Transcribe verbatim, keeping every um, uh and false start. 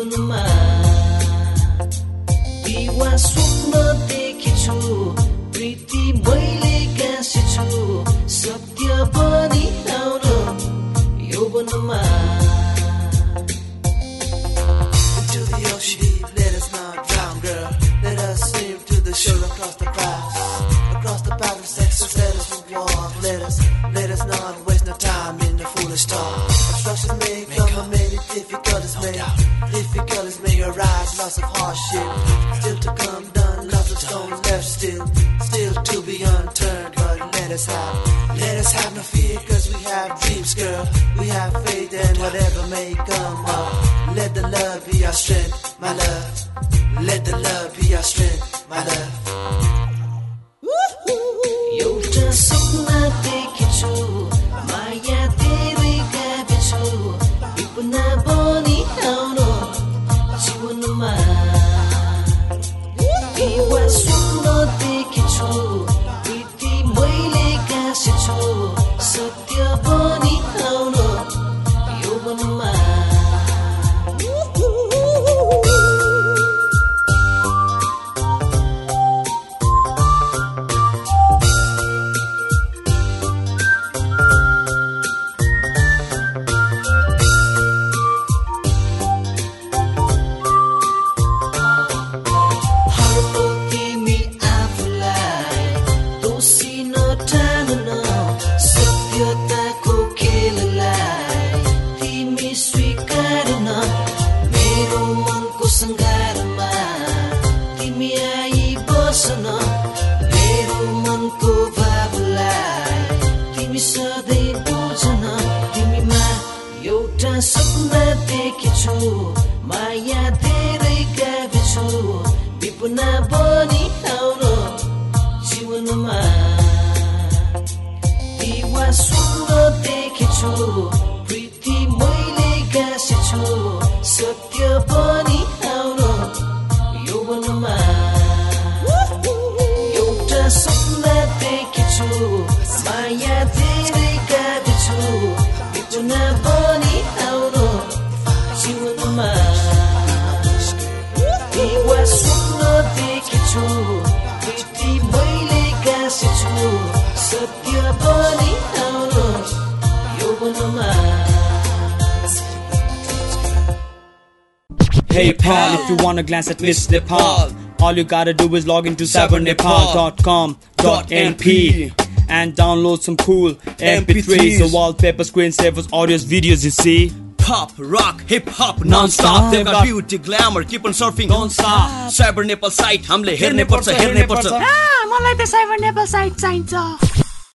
जीवनमा दिवा स्वप्न देखेछु प्रीति मैले गाँसेछु सत्य पनि आउनु यौवनमा Into the ocean deep, let us not drown, girl. Let us swim to the shore across the paths, across the path of sex. Let us walk, let us, let us not waste no time in the foolish talk. Obstructions may come and many difficulties may, difficulties may arise, lots of hardship still to come done, lots of stones left still, still to be unturned. But let us have, let us have no fear, cause we have dreams, girl. We have faith and whatever may come up. Let the love be our strength, my love. Let the love be our strength, my love. एउटा सपना देखेछु माया धेरै गाभेछु विपना पनि आउनु जीवनमा दिवा स्वप्न देखेछु प्रीति मैले गाँसेछु सत्य पनि आउनु यौवनमा मेरो मनको भावलाई तिमी सधैँ बुझन तिमीमा एउटा सपना देखेछु माया धेरै गाभेछु विपना पनि आउनु जीवनमा दिवा स्वप्न देखेछु प्रीति मैले गाँसेछु सत्य पनि आउनु यौवनमा सपना देखेछु माया धेरै गाभेछु विपना पनि आउनु जीवनमा दिवा स्वप्न देखेछु प्रीति मैले गाँसेछु सत्य पनि आउनु यौवनमा Hey pal, if you wanna glance at Miss Nepal, all you gotta do is log into cyber nepal dot com dot n p and download some cool M P threes, so wallpaper, screensavers, audios, videos, you see. Pop, rock, hip-hop, non-stop. They've got beauty, glamour, keep on surfing non-stop. Cyber Nepal site, hamle herne parcha, herne parcha. Ah, मलाई त cyber Nepal site चाहिन्छ.